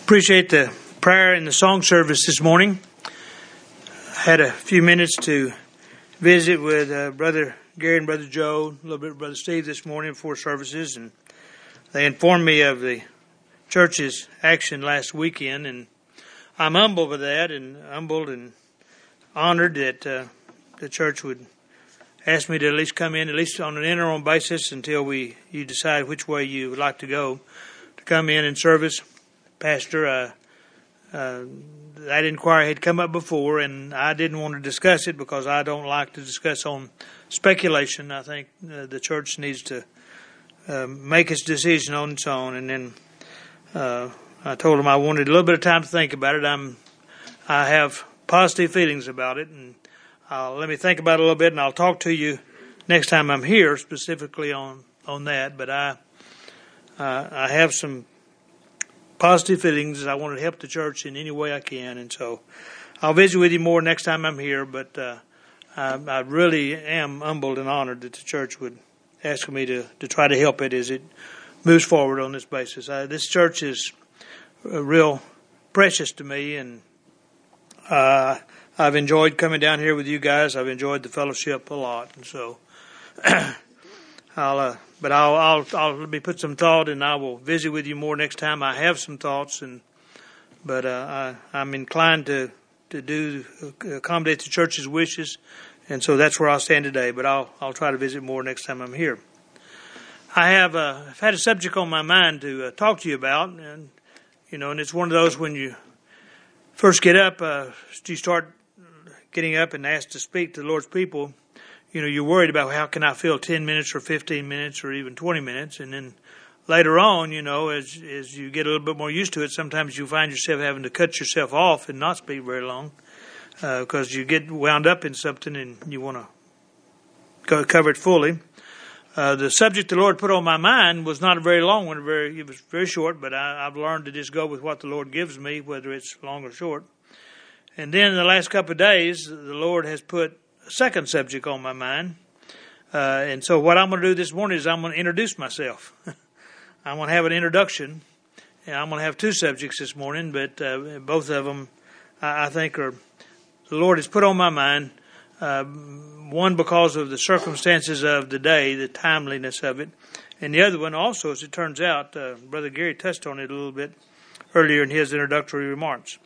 Appreciate the prayer and the song service this morning. I had a few minutes to visit with Brother Gary and Brother Joe, a little bit with Brother Steve this morning before services, and they informed me of the church's action last weekend, and I'm humbled with that, and humbled and honored that the church would ask me to at least come in, at least on an interim basis, until you decide which way you would like to go, to come in and service. Pastor, that inquiry had come up before, and I didn't want to discuss it because I don't like to discuss on speculation. I think the church needs to make its decision on its own. And then I told him I wanted a little bit of time to think about it. I have positive feelings about it, and let me think about it a little bit, and I'll talk to you next time I'm here specifically on that. But I have some positive feelings. I want to help the church in any way I can, and so I'll visit with you more next time I'm here. But I really am humbled and honored that the church would ask me to try to help it as it moves forward on this basis. This church is real precious to me, and I've enjoyed coming down here with you guys. I've enjoyed the fellowship a lot, and so I'll let me put some thought, and I will visit with you more next time. I have some thoughts, but I'm inclined to accommodate the church's wishes, and so that's where I'll stand today. But I'll try to visit more next time I'm here. I've had a subject on my mind to talk to you about, and and it's one of those when you first get up, you start getting up and asked to speak to the Lord's people. You're worried about how can I fill 10 minutes or 15 minutes or even 20 minutes. And then later on, as you get a little bit more used to it, sometimes you find yourself having to cut yourself off and not speak very long because you get wound up in something and you want to cover it fully. The subject the Lord put on my mind was not a very long one. It was very short, but I've learned to just go with what the Lord gives me, whether it's long or short. And then in the last couple of days, the Lord has put second subject on my mind. And so what I'm going to do this morning is I'm going to introduce myself. I'm going to have an introduction. And I'm going to have two subjects this morning, but both of them I think the Lord has put on my mind. One because of the circumstances of the day, the timeliness of it. And the other one also, as it turns out, Brother Gary touched on it a little bit earlier in his introductory remarks.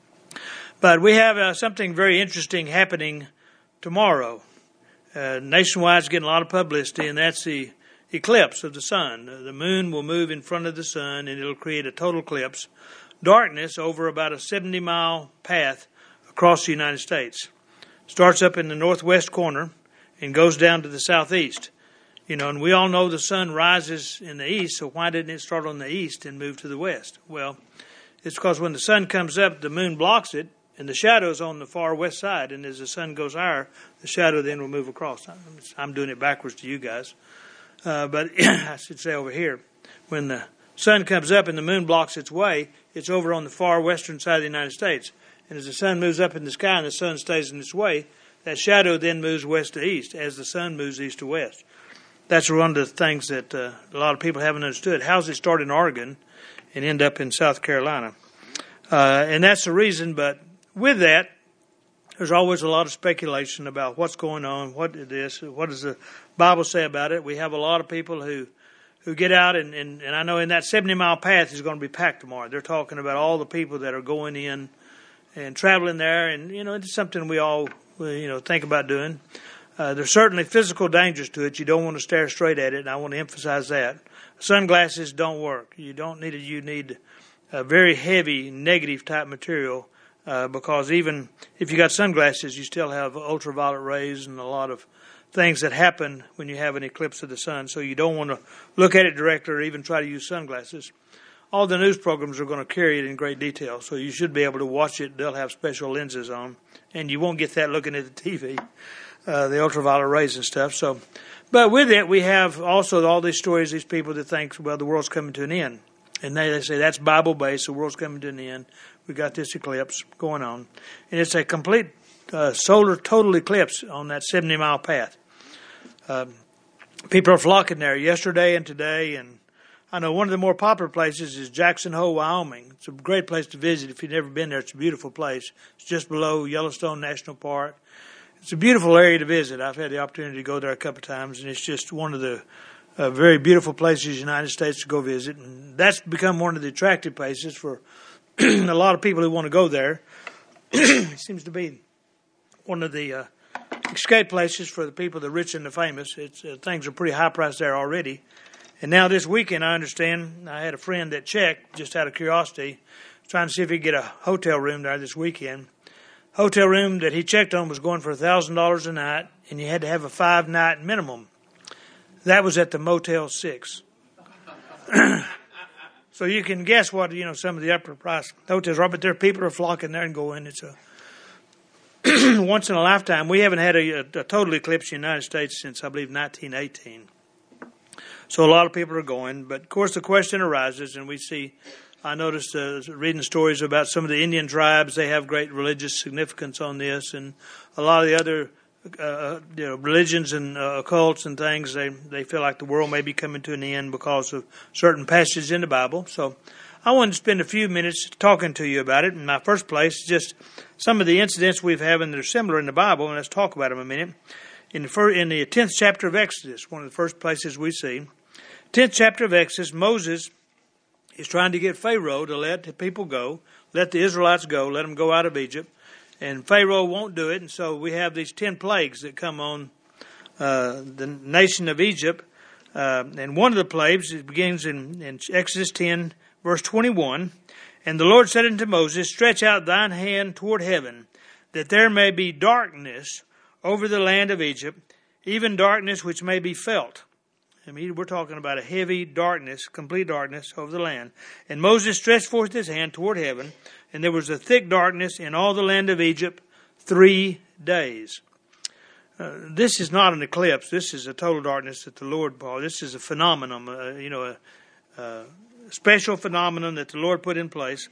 But we have something very interesting happening tomorrow. Nationwide is getting a lot of publicity, and that's the eclipse of the sun. The moon will move in front of the sun, and it'll create a total eclipse. Darkness over about a 70-mile path across the United States. Starts up in the northwest corner and goes down to the southeast. And we all know the sun rises in the east, so why didn't it start on the east and move to the west? Well, it's because when the sun comes up, the moon blocks it, and the shadow's on the far west side, and as the sun goes higher, the shadow then will move across. I'm doing it backwards to you guys. But I should say over here. When the sun comes up and the moon blocks its way, it's over on the far western side of the United States. And as the sun moves up in the sky and the sun stays in its way, that shadow then moves west to east as the sun moves east to west. That's one of the things that a lot of people haven't understood. How does it start in Oregon and end up in South Carolina? And that's the reason, but with that, there's always a lot of speculation about what's going on, what does the Bible say about it. We have a lot of people who get out, and I know in that 70-mile path is going to be packed tomorrow. They're talking about all the people that are going in and traveling there, and it's something we all think about doing. There's certainly physical dangers to it. You don't want to stare straight at it, and I want to emphasize that. Sunglasses don't work. You need a very heavy negative type material. Because even if you got sunglasses, you still have ultraviolet rays and a lot of things that happen when you have an eclipse of the sun. So you don't want to look at it directly or even try to use sunglasses. All the news programs are going to carry it in great detail, so you should be able to watch it. They'll have special lenses on, and you won't get that looking at the TV, the ultraviolet rays and stuff. So, but with it, we have also all these stories, these people that think, well, the world's coming to an end. And they say that's Bible-based, the world's coming to an end. We got this eclipse going on. And it's a complete solar total eclipse on that 70-mile path. People are flocking there yesterday and today, and I know one of the more popular places is Jackson Hole, Wyoming. It's a great place to visit if you've never been there. It's a beautiful place. It's just below Yellowstone National Park. It's a beautiful area to visit. I've had the opportunity to go there a couple of times, and it's just one of the very beautiful places in the United States to go visit. And that's become one of the attractive places for a lot of people who want to go there. It seems to be one of the escape places for the people, the rich and the famous. Things are pretty high priced there already. And now this weekend, I understand, I had a friend that checked, just out of curiosity, trying to see if he could get a hotel room there this weekend. Hotel room that he checked on was going for $1,000 a night, and you had to have a 5-night minimum. That was at the Motel 6. So you can guess what, some of the upper price hotels are, but there people are flocking there and going. It's a once in a lifetime. We haven't had a total eclipse in the United States since, I believe, 1918. So a lot of people are going. But, of course, the question arises, and I noticed reading stories about some of the Indian tribes. They have great religious significance on this, and a lot of the other religions and occults and things, they feel like the world may be coming to an end because of certain passages in the Bible. So I wanted to spend a few minutes talking to you about it. In my first place, just some of the incidents we've had that are similar in the Bible, and let's talk about them a minute. In the 10th chapter of Exodus, one of the first places we see, 10th chapter of Exodus, Moses is trying to get Pharaoh to let the people go, let the Israelites go, let them go out of Egypt. And Pharaoh won't do it, and so we have these 10 plagues that come on the nation of Egypt. And one of the plagues, it begins in Exodus 10, verse 21. And the Lord said unto Moses, stretch out thine hand toward heaven, that there may be darkness over the land of Egypt, even darkness which may be felt. I mean, we're talking about a heavy darkness, complete darkness over the land. And Moses stretched forth his hand toward heaven, and there was a thick darkness in all the land of Egypt 3 days. This is not an eclipse. This is a total darkness that the Lord brought. This is a phenomenon, a special phenomenon that the Lord put in place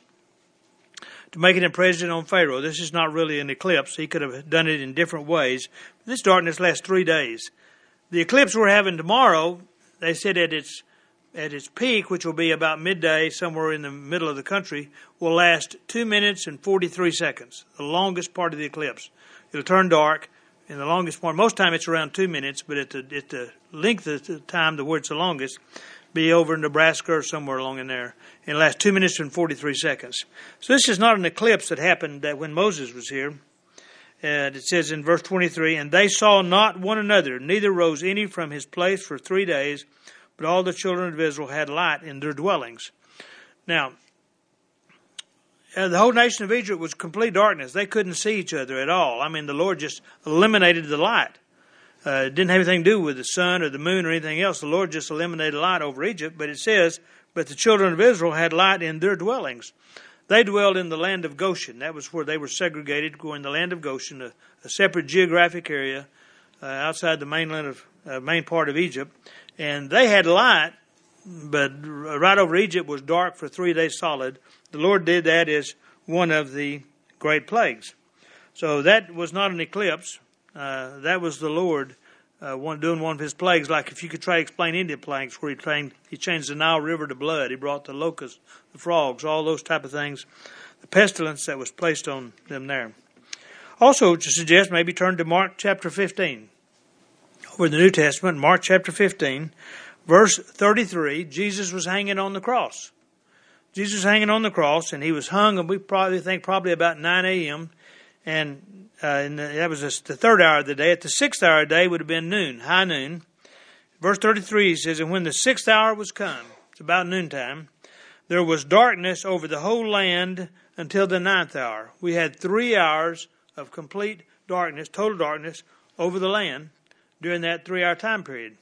to make an impression on Pharaoh. This is not really an eclipse. He could have done it in different ways. This darkness lasts 3 days. The eclipse we're having tomorrow, they said at its peak, which will be about midday, somewhere in the middle of the country, will last 2 minutes and 43 seconds, the longest part of the eclipse. It'll turn dark in the longest part. Most time it's around 2 minutes, but at the length of the time, where it's the longest, be over in Nebraska or somewhere along in there. It'll last 2 minutes and 43 seconds. So this is not an eclipse that happened when Moses was here. And it says in verse 23, and they saw not one another, neither rose any from his place for 3 days, but all the children of Israel had light in their dwellings. Now, the whole nation of Egypt was complete darkness. They couldn't see each other at all. I mean, the Lord just eliminated the light. It didn't have anything to do with the sun or the moon or anything else. The Lord just eliminated light over Egypt. But it says, but the children of Israel had light in their dwellings. They dwelled in the land of Goshen. That was where they were segregated, going the land of Goshen, a separate geographic area outside the main part of Egypt. And they had light, but right over Egypt was dark for 3 days solid. The Lord did that as one of the great plagues. So that was not an eclipse. That was the Lord doing one of his plagues. Like if you could try to explain Indian plagues, where he changed the Nile River to blood. He brought the locusts, the frogs, all those type of things. The pestilence that was placed on them there. Also, to suggest, maybe turn to Mark chapter 15. Over in the New Testament, Mark chapter 15, verse 33, Jesus was hanging on the cross. Jesus was hanging on the cross, and he was hung, and we probably about 9 a.m., and that was the third hour of the day. At the 6th hour of the day would have been noon, high noon. Verse 33 says, and when the 6th hour was come, it's about noontime, there was darkness over the whole land until the 9th hour. We had 3 hours of complete darkness, total darkness, over the land during that 3-hour time period.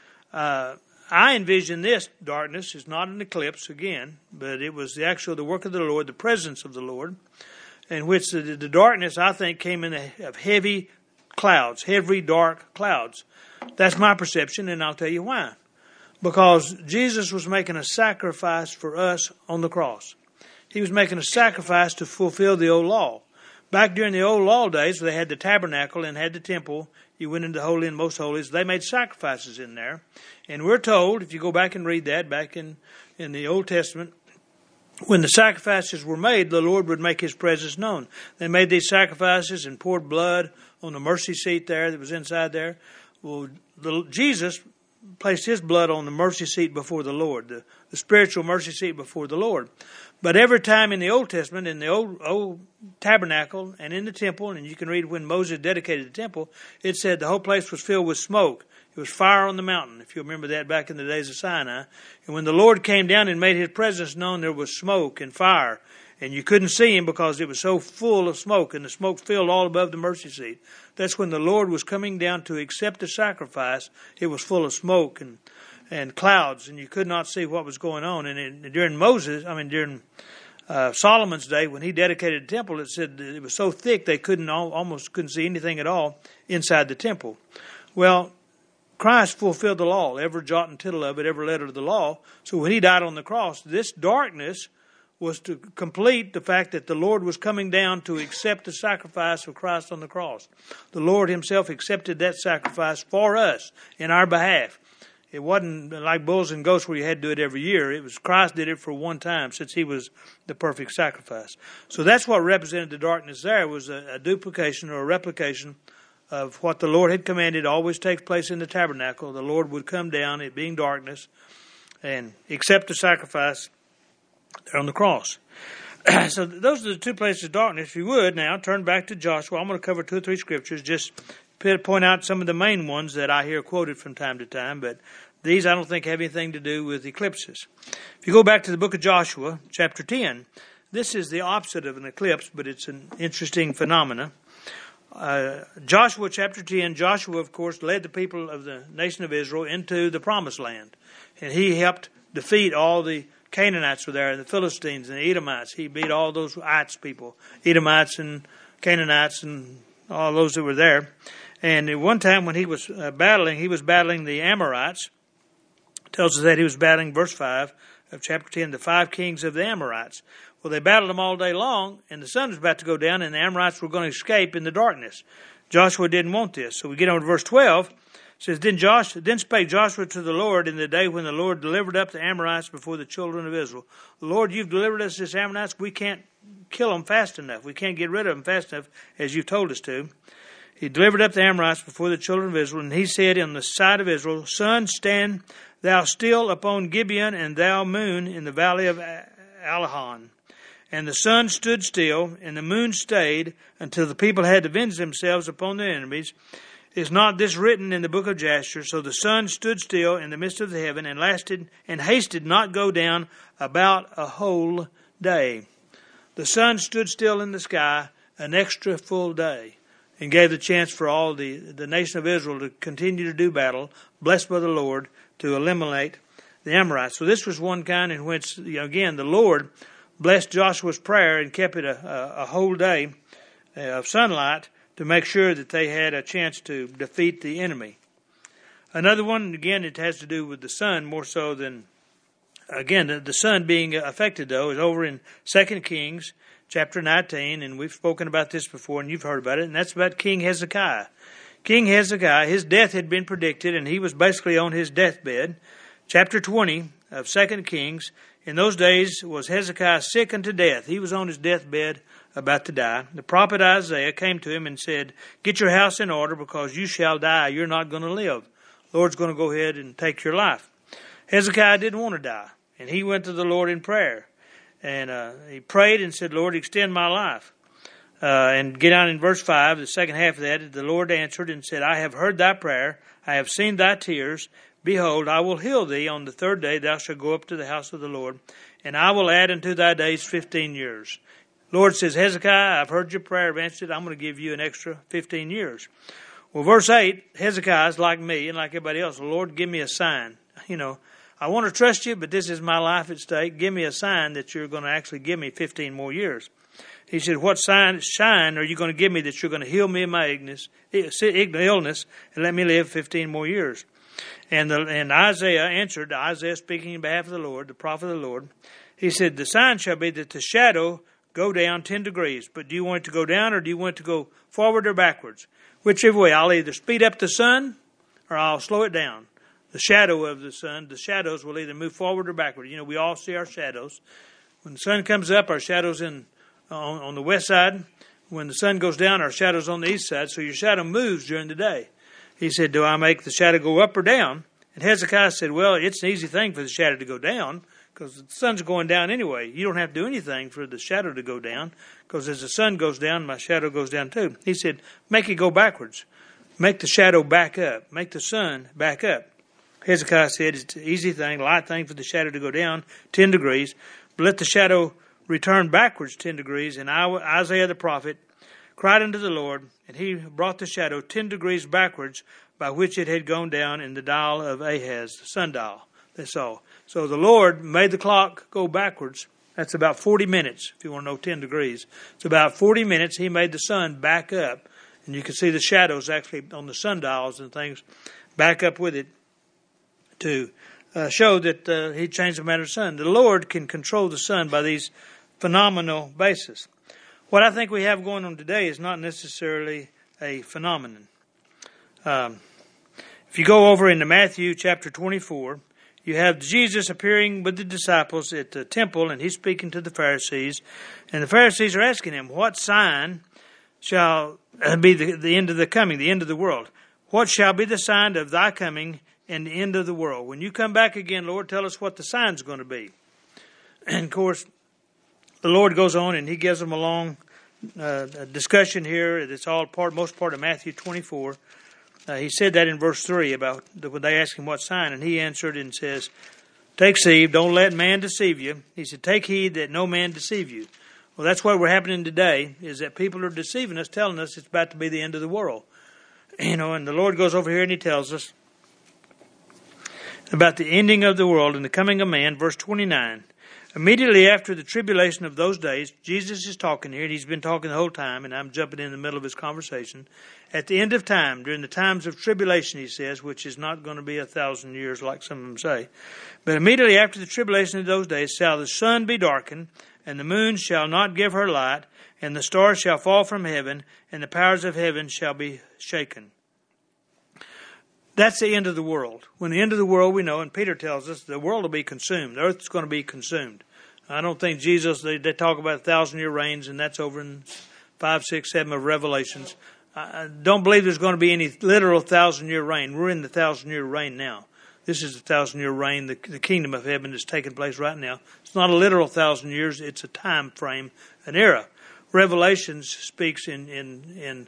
I envision this darkness is not an eclipse again, but it was the work of the Lord, the presence of the Lord, in which the darkness, I think, came in of heavy clouds, heavy dark clouds. That's my perception, and I'll tell you why. Because Jesus was making a sacrifice for us on the cross. He was making a sacrifice to fulfill the old law. Back during the old law days, where they had the tabernacle and had the temple, you went into the Holy and Most Holies. They made sacrifices in there. And we're told, if you go back and read that, back in the Old Testament, when the sacrifices were made, the Lord would make His presence known. They made these sacrifices and poured blood on the mercy seat there that was inside there. Well, Jesus placed His blood on the mercy seat before the Lord, the spiritual mercy seat before the Lord. But every time in the Old Testament, in the old tabernacle and in the temple, and you can read when Moses dedicated the temple, it said the whole place was filled with smoke. It was fire on the mountain, if you remember that back in the days of Sinai. And when the Lord came down and made His presence known, there was smoke and fire. And you couldn't see Him because it was so full of smoke, and the smoke filled all above the mercy seat. That's when the Lord was coming down to accept the sacrifice. It was full of smoke and clouds, and you could not see what was going on. And during Solomon's day, when he dedicated the temple, it said that it was so thick they almost couldn't see anything at all inside the temple. Well, Christ fulfilled the law, every jot and tittle of it, every letter of the law. So when He died on the cross, this darkness was to complete the fact that the Lord was coming down to accept the sacrifice of Christ on the cross. The Lord Himself accepted that sacrifice for us in our behalf. It wasn't like bulls and goats where you had to do it every year. It was Christ did it for one time since He was the perfect sacrifice. So that's what represented the darkness there, was a duplication or a replication of what the Lord had commanded always takes place in the tabernacle. The Lord would come down, it being darkness, and accept the sacrifice there on the cross. So those are the two places of darkness. If you would now turn back to Joshua, I'm going to cover 2 or 3 scriptures, just point out some of the main ones that I hear quoted from time to time, but these I don't think have anything to do with eclipses. If you go back to the book of Joshua, chapter 10, this is the opposite of an eclipse, but it's an interesting phenomena. Joshua chapter 10, Joshua, of course, led the people of the nation of Israel into the promised land. And he helped defeat all the Canaanites were there, and the Philistines and the Edomites. He beat all those ites people, Edomites and Canaanites and all those that were there. And at one time when he was battling the Amorites. It tells us that he was battling, verse 5 of chapter 10, the 5 kings of the Amorites. Well, they battled them all day long, and the sun was about to go down, and the Amorites were going to escape in the darkness. Joshua didn't want this. So we get on to verse 12. It says, Then spake Joshua to the Lord in the day when the Lord delivered up the Amorites before the children of Israel. Lord, you've delivered us this Amorites. We can't kill them fast enough. We can't get rid of them fast enough as you told us to. He delivered up the Amorites before the children of Israel, and he said in the sight of Israel, Sun, stand thou still upon Gibeon, and thou moon in the valley of Alahan. And the sun stood still, and the moon stayed, until the people had avenged themselves upon their enemies. Is not this written in the book of Jasher? So the sun stood still in the midst of the heaven, and lasted, and hasted not go down about a whole day. The sun stood still in the sky an extra full day, and gave the chance for all the nation of Israel to continue to do battle, blessed by the Lord, to eliminate the Amorites. So this was one kind in which, again, the Lord blessed Joshua's prayer and kept it a whole day of sunlight to make sure that they had a chance to defeat the enemy. Another one, again, it has to do with the sun more so than, again, the sun being affected, though, is over in 2 Kings chapter 19, and we've spoken about this before, and you've heard about it, and that's about King Hezekiah. King Hezekiah, his death had been predicted, and he was basically on his deathbed. Chapter 20 of 2 Kings, in those days was Hezekiah sick unto death. He was on his deathbed, about to die. The prophet Isaiah came to him and said, Get your house in order, because you shall die. You're not going to live. The Lord's going to go ahead and take your life. Hezekiah didn't want to die, and he went to the Lord in prayer. And he prayed and said, Lord, extend my life. And get down in verse 5, the second half of that, the Lord answered and said, I have heard thy prayer. I have seen thy tears. Behold, I will heal thee. On the third day thou shalt go up to the house of the Lord, and I will add unto thy days 15 years. Lord says, Hezekiah, I've heard your prayer. I've answered. I'm going to give you an extra 15 years. Well, verse 8, Hezekiah is like me and like everybody else. Lord, give me a sign. I want to trust you, but this is my life at stake. Give me a sign that you're going to actually give me 15 more years. He said, what sign are you going to give me that you're going to heal me of my illness and let me live 15 more years? And Isaiah answered, Isaiah speaking on behalf of the Lord, the prophet of the Lord. He said, the sign shall be that the shadow go down 10 degrees. But do you want it to go down or do you want it to go forward or backwards? Whichever way, I'll either speed up the sun or I'll slow it down. The shadow of the sun, the shadows will either move forward or backward. You know, we all see our shadows. When the sun comes up, our shadow's on the west side. When the sun goes down, our shadow's on the east side. So your shadow moves during the day. He said, do I make the shadow go up or down? And Hezekiah said, well, it's an easy thing for the shadow to go down because the sun's going down anyway. You don't have to do anything for the shadow to go down because as the sun goes down, my shadow goes down too. He said, make it go backwards. Make the shadow back up. Make the sun back up. Hezekiah said, it's an easy thing, light thing for the shadow to go down 10 degrees. But let the shadow return backwards 10 degrees. And Isaiah the prophet cried unto the Lord, and he brought the shadow 10 degrees backwards, by which it had gone down in the dial of Ahaz, the sundial. That's all. So the Lord made the clock go backwards. That's about 40 minutes, if you want to know 10 degrees. It's about 40 minutes. He made the sun back up. And you can see the shadows actually on the sundials and things back up with it to show that he changed the matter of the sun. The Lord can control the sun by these phenomenal basis. What I think we have going on today is not necessarily a phenomenon. If you go over into Matthew chapter 24, you have Jesus appearing with the disciples at the temple, and he's speaking to the Pharisees. And the Pharisees are asking him, what sign shall be the end of the coming, the end of the world? What shall be the sign of thy coming and the end of the world? When you come back again, Lord, tell us what the sign's going to be. And of course, the Lord goes on and he gives them a long discussion here. It's all most part of Matthew 24. He said that in verse 3 about when they asked him what sign, and he answered and says, take heed, don't let man deceive you. He said, take heed that no man deceive you. Well, that's what we're happening today, is that people are deceiving us, telling us it's about to be the end of the world. You know, and the Lord goes over here and he tells us about the ending of the world and the coming of man, verse 29. Immediately after the tribulation of those days, Jesus is talking here, and he's been talking the whole time, and I'm jumping in the middle of his conversation. At the end of time, during the times of tribulation, he says, which is not going to be 1,000 years like some of them say. But immediately after the tribulation of those days shall the sun be darkened, and the moon shall not give her light, and the stars shall fall from heaven, and the powers of heaven shall be shaken. That's the end of the world. When the end of the world, we know, and Peter tells us, the world will be consumed. The earth is going to be consumed. I don't think Jesus, they talk about 1,000-year reigns, and that's over in 5, 6, 7 of Revelations. I don't believe there's going to be any literal 1,000-year reign. We're in the 1,000-year reign now. This is the 1,000-year reign. The kingdom of heaven is taking place right now. It's not a literal 1,000 years. It's a time frame, an era. Revelations speaks in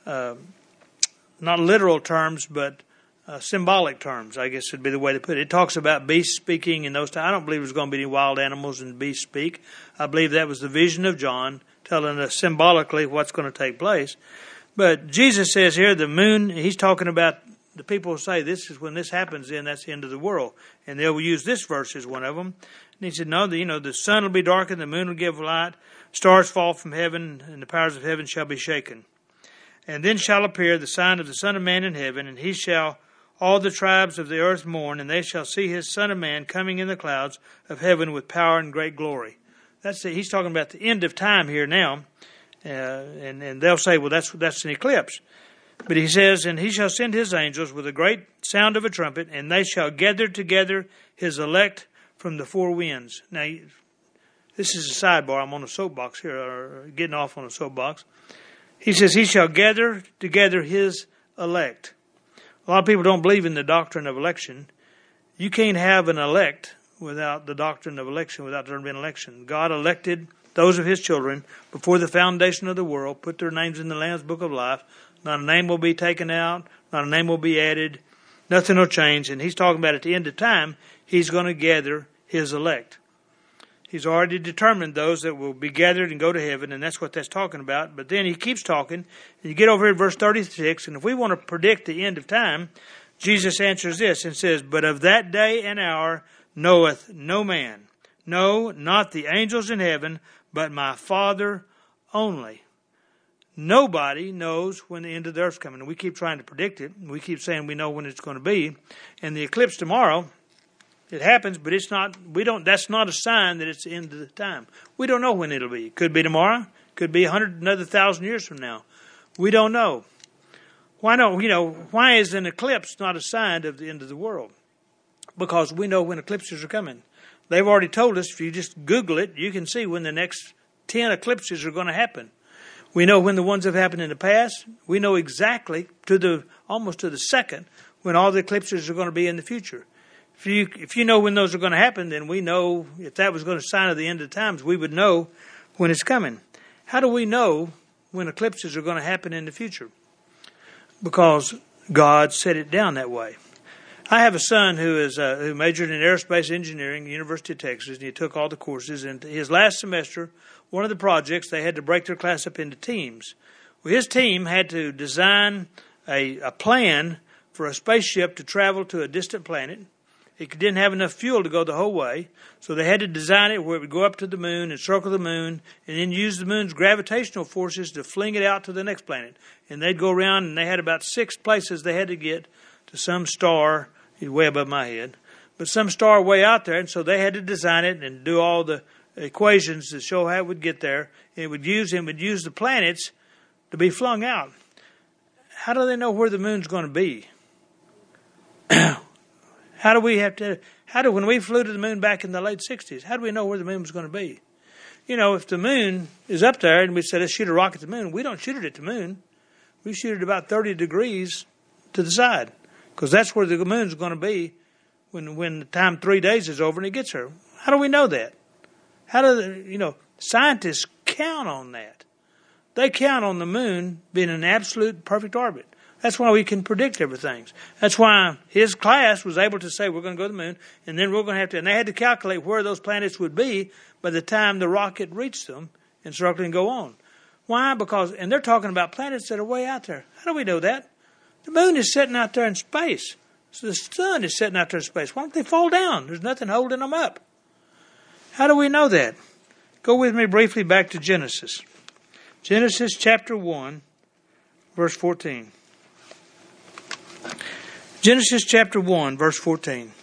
not literal terms, but symbolic terms, I guess would be the way to put it. It talks about beasts speaking in those times. I don't believe there's going to be any wild animals and beasts speak. I believe that was the vision of John telling us symbolically what's going to take place. But Jesus says here, the moon, he's talking about the people who say this is when this happens, then that's the end of the world. And they'll use this verse as one of them. And he said, no, the sun will be darkened, the moon will give light, stars fall from heaven, and the powers of heaven shall be shaken. And then shall appear the sign of the Son of Man in heaven, and he shall all the tribes of the earth mourn, and they shall see his Son of Man coming in the clouds of heaven with power and great glory. He's talking about the end of time here now. And they'll say, well, that's an eclipse. But he says, and he shall send his angels with a great sound of a trumpet, and they shall gather together his elect from the four winds. Now, this is a sidebar. I'm on a soapbox here, or getting off on a soapbox. He says, he shall gather together his elect. A lot of people don't believe in the doctrine of election. You can't have an elect without the doctrine of election, without there being election. God elected those of his children before the foundation of the world, put their names in the Lamb's Book of Life. Not a name will be taken out, not a name will be added, nothing will change. And he's talking about at the end of time, he's going to gather his elect. He's already determined those that will be gathered and go to heaven, and that's what that's talking about. But then he keeps talking, and you get over here at verse 36, and if we want to predict the end of time, Jesus answers this and says, but of that day and hour knoweth no man, no, not the angels in heaven, but my Father only. Nobody knows when the end of the earth's coming. And we keep trying to predict it. We keep saying we know when it's going to be. And the eclipse tomorrow It happens, but it's not. That's not a sign that it's the end of the time. We don't know when it'll be. It could be tomorrow. Could be another 1,000 years from now. We don't know. Why don't why is an eclipse not a sign of the end of the world? Because we know when eclipses are coming. They've already told us. If you just Google it, you can see when the next 10 eclipses are going to happen. We know when the ones have happened in the past. We know exactly almost to the second when all the eclipses are going to be in the future. If you know when those are going to happen, then we know if that was going to sign of the end of the times, we would know when it's coming. How do we know when eclipses are going to happen in the future? Because God set it down that way. I have a son who majored in aerospace engineering at the University of Texas, and he took all the courses. And his last semester, one of the projects, they had to break their class up into teams. Well, his team had to design a plan for a spaceship to travel to a distant planet. It didn't have enough fuel to go the whole way, so they had to design it where it would go up to the moon and circle the moon, and then use the moon's gravitational forces to fling it out to the next planet. And they'd go around, and they had about 6 places they had to get to some star, way above my head, but some star way out there, and so they had to design it and do all the equations to show how it would get there. And it would use the planets to be flung out. How do they know where the moon's going to be? When we flew to the moon back in the late 60s, how do we know where the moon was going to be? If the moon is up there and we said, let's shoot a rocket at the moon, we don't shoot it at the moon. We shoot it about 30 degrees to the side, because that's where the moon's going to be when the time 3 days is over and it gets there. How do we know that? Scientists count on that. They count on the moon being an absolute perfect orbit. That's why we can predict everything. That's why his class was able to say, we're going to go to the moon, and then we're going to have to, and they had to calculate where those planets would be by the time the rocket reached them and circle and go on. Why? And they're talking about planets that are way out there. How do we know that? The moon is sitting out there in space. So the sun is sitting out there in space. Why don't they fall down? There's nothing holding them up. How do we know that? Go with me briefly back to Genesis. Genesis chapter 1, verse 14. Genesis chapter 1, verse 14.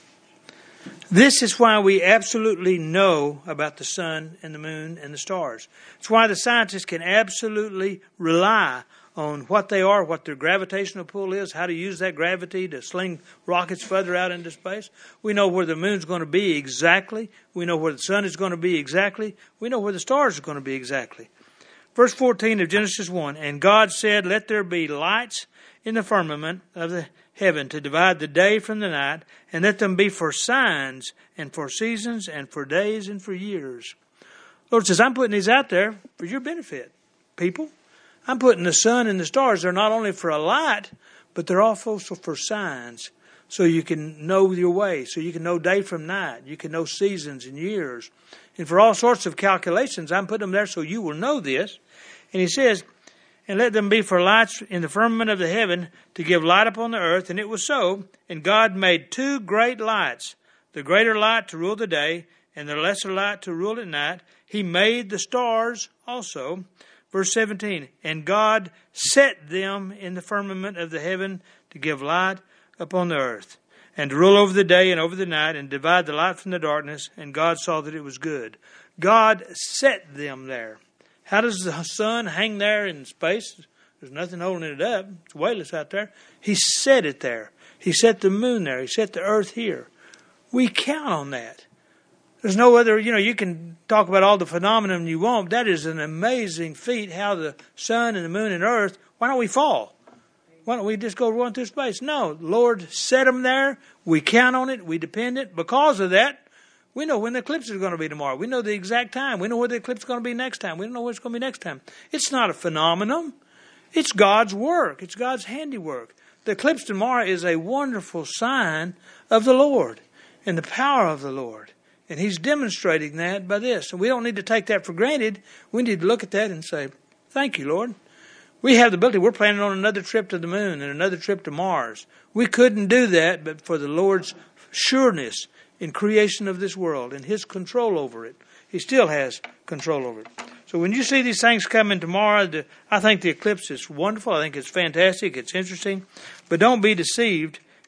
This is why we absolutely know about the sun and the moon and the stars. It's why the scientists can absolutely rely on what they are, what their gravitational pull is, how to use that gravity to sling rockets further out into space. We know where the moon's going to be exactly. We know where the sun is going to be exactly. We know where the stars are going to be exactly. Verse 14 of Genesis 1, and God said, let there be lights in the firmament of the heaven to divide the day from the night, and let them be for signs and for seasons and for days and for years. Lord says, I'm putting these out there for your benefit, people. I'm putting the sun and the stars. They're not only for a light, but they're also for signs, so you can know your way, so you can know day from night. You can know seasons and years. And for all sorts of calculations, I'm putting them there so you will know this. And he says, and let them be for lights in the firmament of the heaven to give light upon the earth. And it was so. And God made 2 great lights, the greater light to rule the day and the lesser light to rule at night. He made the stars also. Verse 17, and God set them in the firmament of the heaven to give light upon the earth, and to rule over the day and over the night, and divide the light from the darkness. And God saw that it was good. God set them there. How does the sun hang there in space? There's nothing holding it up. It's weightless out there. He set it there. He set the moon there. He set the earth here. We count on that. There's no other, you can talk about all the phenomenon you want. That is an amazing feat, how the sun and the moon and earth, why don't we fall? Why don't we just go run through space? No, Lord set them there. We count on it. We depend it. Because of that, we know when the eclipse is going to be tomorrow. We know the exact time. We know where the eclipse is going to be next time. We don't know where it's going to be next time. It's not a phenomenon. It's God's work. It's God's handiwork. The eclipse tomorrow is a wonderful sign of the Lord and the power of the Lord. And He's demonstrating that by this. And we don't need to take that for granted. We need to look at that and say, thank you, Lord. We have the ability. We're planning on another trip to the moon and another trip to Mars. We couldn't do that but for the Lord's sureness in creation of this world and His control over it. He still has control over it. So when you see these things coming tomorrow, I think the eclipse is wonderful. I think it's fantastic. It's interesting. But don't be deceived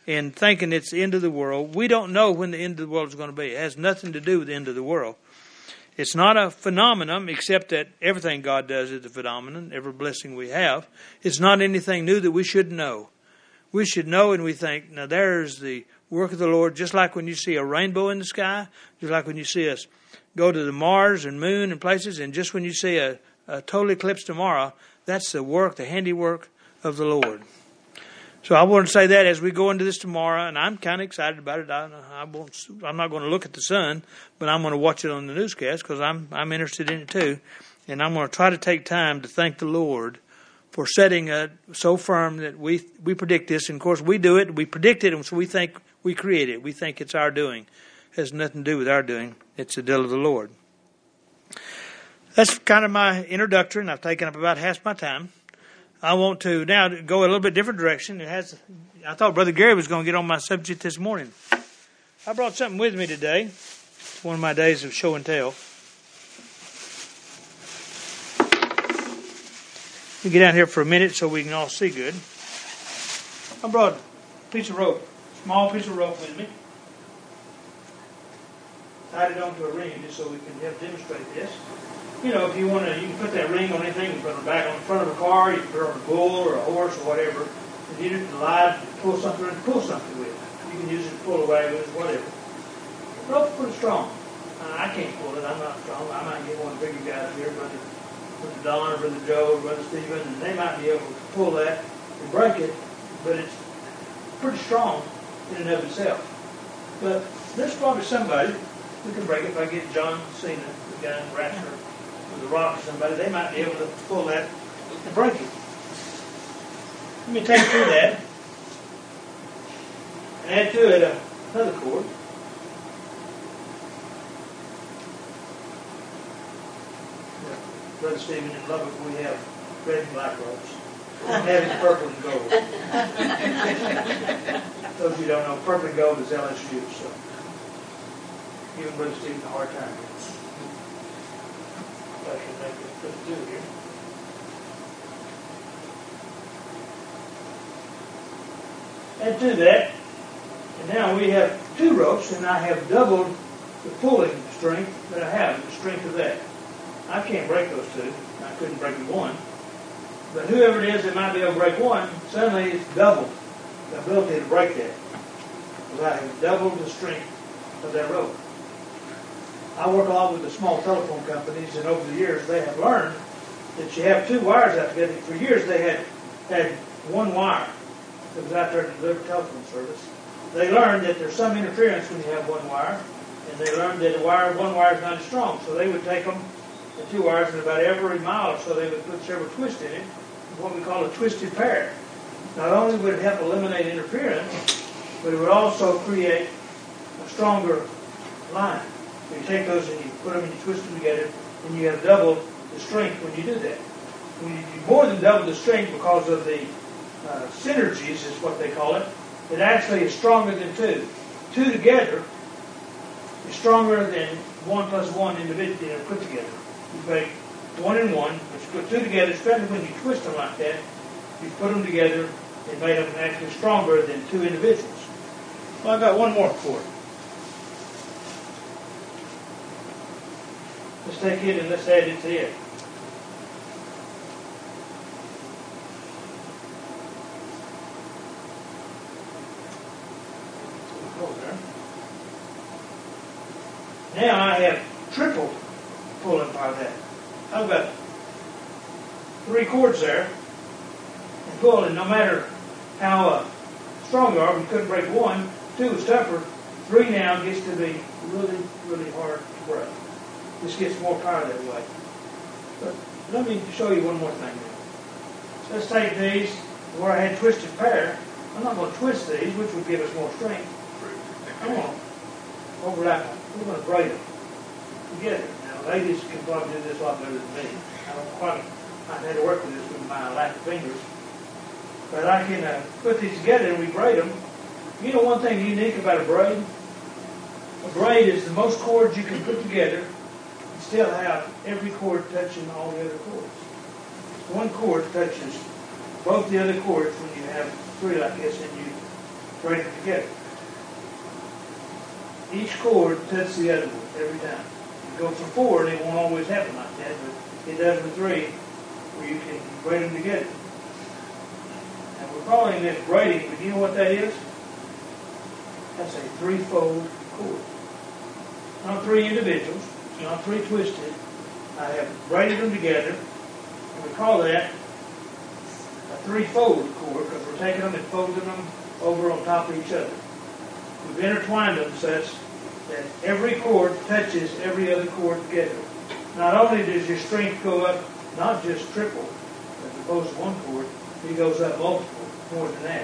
and thinking it's the end of the world. We don't know when the end of the world is going to be. It has nothing to do with the end of the world. It's not a phenomenon, except that everything God does is a phenomenon, every blessing we have. It's not anything new that we should know. We should know, and we think, now there's the work of the Lord, just like when you see a rainbow in the sky, just like when you see us go to the Mars and Moon and places, and just when you see a total eclipse tomorrow, that's the work, the handiwork of the Lord. So I want to say that as we go into this tomorrow, and I'm kind of excited about it. I'm not going to look at the sun, but I'm going to watch it on the newscast because I'm interested in it too. And I'm going to try to take time to thank the Lord for setting it so firm that we predict this. And of course, we do it. We predict it, and so we think we create it. We think it's our doing. It has nothing to do with our doing. It's the deal of the Lord. That's kind of my introduction. I've taken up about half my time. I want to now go a little bit different direction. I thought Brother Gary was going to get on my subject this morning. I brought something with me today. It's one of my days of show and tell. Let me get down here for a minute so we can all see good. I brought a piece of rope, small piece of rope with me. Tied it onto a ring just so we can demonstrate this. You know, if you want to, you can put that ring on anything. You can put it back on the front of a car. You can put it on a bull or a horse or whatever. If you need it to lie, pull something with it. You can use it to pull away with it, whatever. The rope's pretty strong. I can't pull it. I'm not strong. I might get one of the bigger guys here, Brother Don or Brother Joe or Brother Stephen, and they might be able to pull that and break it, but it's pretty strong in and of itself. But there's probably somebody who can break it. If I get John Cena, the guy in Ratner, with a rock or somebody, they might be able to pull that and break it. Let me take you through that. Add to it another cord. Brother Stephen, in Lubbock we have red and black ropes. We have purple and gold. Those of you who don't know, purple and gold is LSU, so giving Brother Stephen a hard time. I can make it put it through here. And do that. And now we have two ropes, and I have doubled the pulling strength that I have, the strength of that. I can't break those two. I couldn't break one. But whoever it is that might be able to break one, suddenly it's doubled the ability to break that. Because I have doubled the strength of that rope. I work a lot with the small telephone companies, and over the years they have learned that you have two wires out together. For years they had one wire that was out there to deliver telephone service. They learned that there's some interference when you have one wire, and they learned that one wire is not as strong. So they would take them, the two wires, and about every mile or so they would put several twists in it, what we call a twisted pair. Not only would it help eliminate interference, but it would also create a stronger line. So you take those and you put them and you twist them together, and you have double the strength when you do that. When you more than double the strength because of the synergies, is what they call it. It actually is stronger than two. Two together is stronger than 1 + 1 individually put together. You take 1 and 1, but you put two together, especially when you twist them like that, you put them together and made them actually stronger than two individuals. Well, I've got one more cord. Let's take it and let's add it to it. Now I have triple pulling power that. I've got 3 cords there and pull, and no matter how strong you are, we couldn't break 1, 2 is tougher, 3 now gets to be really, really hard to break. This gets more power that way. But let me show you one more thing now. Let's take these where I had twisted pair. I'm not going to twist these, which would give us more strength. I'm going to overlap them. We're going to braid them together. Now, ladies can probably do this a lot better than me. I've had to work with this with my lack of fingers. But I can put these together and we braid them. You know one thing unique about a braid? A braid is the most cords you can put together and still have every cord touching all the other cords. One cord touches both the other cords when you have 3 like this, and you braid them together. Each cord touches the other one every time. You go for 4, and it won't always happen like that, but it does with 3, where you can braid them together. And we're calling this braiding, but you know what that is? That's a 3-fold cord. Not 3 individuals, it's not 3 twisted. I have braided them together, and we call that a 3-fold cord because we're taking them and folding them over on top of each other. We've intertwined them such that every cord touches every other cord together. Not only does your strength go up, not just triple, as opposed to one cord, it goes up multiple, more than that.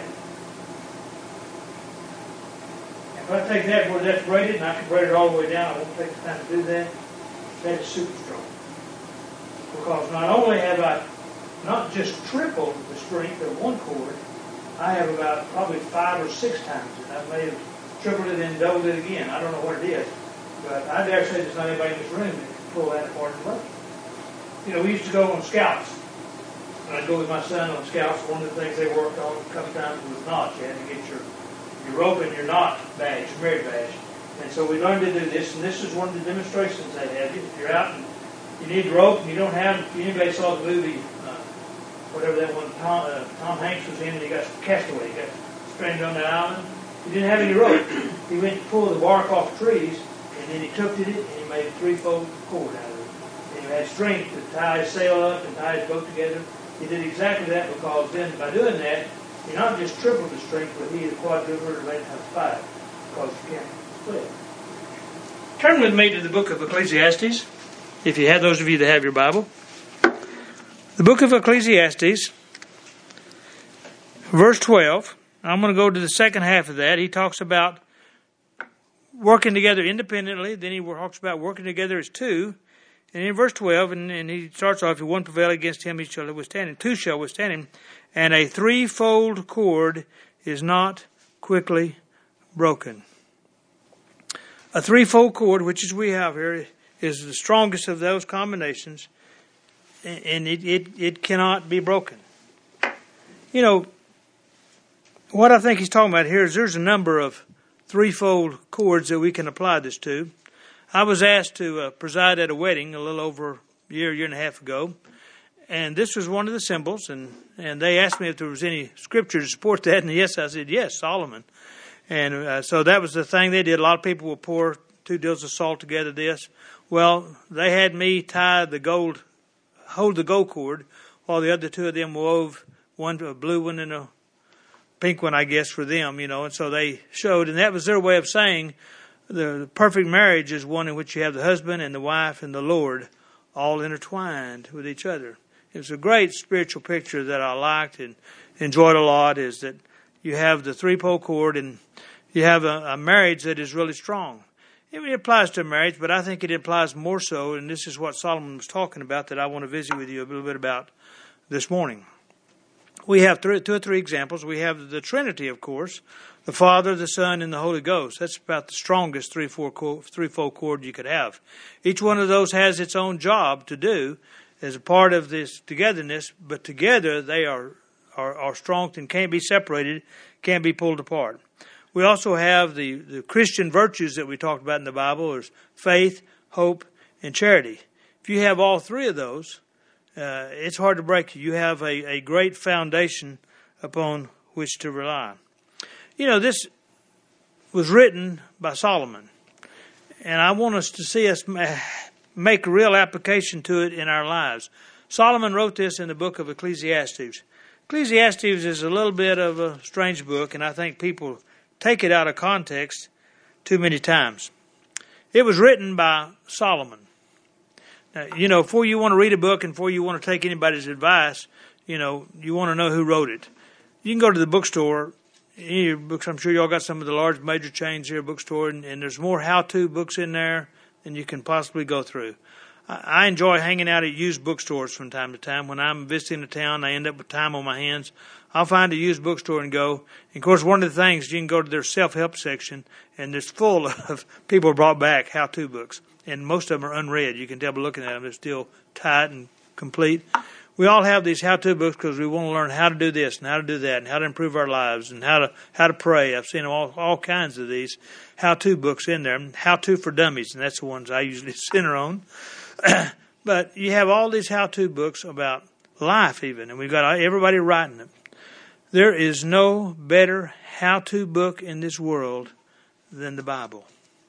If I take that where that's braided, and I can braid it all the way down, I won't take the time to do that, that is super strong. Because not only have I not just tripled the strength of one cord, I have about probably 5 or 6 times it. I may have tripled it and doubled it again. I don't know what it is. But I dare say there's not anybody in this room that can pull that apart and love it. You know, we used to go on scouts. When I'd go with my son on scouts, one of the things they worked on a couple times was knots. You had to get your rope and your knot badge, your merit badge. And so we learned to do this, and this is one of the demonstrations they had. If you're out and you need rope and you don't have, if anybody saw the movie, whatever that one, Tom Hanks was in, and he got Castaway, he got stranded on that island. He didn't have any rope. He went to pull the bark off trees, and then he took it and he made a 3-fold cord out of it. And he had strength to tie his sail up and tie his boat together. He did exactly that because then by doing that, he not just tripled the strength, but he had quadrupled or made times 5 because you can't split. Turn with me to the book of Ecclesiastes, if you have those of you that have your Bible. The book of Ecclesiastes, verse 12. I'm going to go to the second half of that. He talks about working together independently. Then he talks about working together as 2. And in verse 12, and he starts off, if one prevail against him, he shall withstand him. 2 shall withstand him. And a 3-fold cord is not quickly broken. A 3-fold cord, which is we have here, is the strongest of those combinations. And it cannot be broken. You know, what I think he's talking about here is there's a number of 3-fold cords that we can apply this to. I was asked to preside at a wedding a little over a year and a half ago. And this was one of the symbols. And they asked me if there was any scripture to support that. And yes, I said, yes, Solomon. And so that was the thing they did. A lot of people will pour 2 deals of salt together this. Well, they had me hold the gold cord, while the other 2 of them wove, one a blue one and a pink one, I guess, for them, you know. And so they showed, and that was their way of saying the perfect marriage is one in which you have the husband and the wife and the Lord all intertwined with each other. It was a great spiritual picture that I liked and enjoyed a lot, is that you have the 3-pole cord and you have a marriage that is really strong. It applies to marriage, but I think it applies more so, and this is what Solomon was talking about that I want to visit with you a little bit about this morning. We have 2 or 3 examples. We have the Trinity, of course, the Father, the Son, and the Holy Ghost. That's about the strongest 3-fold cord you could have. Each one of those has its own job to do as a part of this togetherness, but together they are strong and can't be separated, can't be pulled apart. We also have the Christian virtues that we talked about in the Bible. There's faith, hope, and charity. If you have all 3 of those, it's hard to break you. You have a great foundation upon which to rely. You know, this was written by Solomon. And I want us to see us make a real application to it in our lives. Solomon wrote this in the book of Ecclesiastes. Ecclesiastes is a little bit of a strange book, and I think people take it out of context too many times. It was written by Solomon. Now, you know, before you want to read a book and before you want to take anybody's advice, you know, you want to know who wrote it. You can go to the bookstore. Any of your books, I'm sure you all got some of the large major chains here, bookstore, and there's more how-to books in there than you can possibly go through. I enjoy hanging out at used bookstores from time to time. When I'm visiting a town, I end up with time on my hands. I'll find a used bookstore and go. And of course, one of the things, you can go to their self-help section, and it's full of people brought back how-to books. And most of them are unread. You can tell by looking at them, they're still tight and complete. We all have these how-to books because we want to learn how to do this and how to do that and how to improve our lives and how to pray. I've seen all kinds of these how-to books in there. How-to for dummies, and that's the ones I usually center on. But you have all these how-to books about life even, and we've got everybody writing them. There is no better how-to book in this world than the Bible.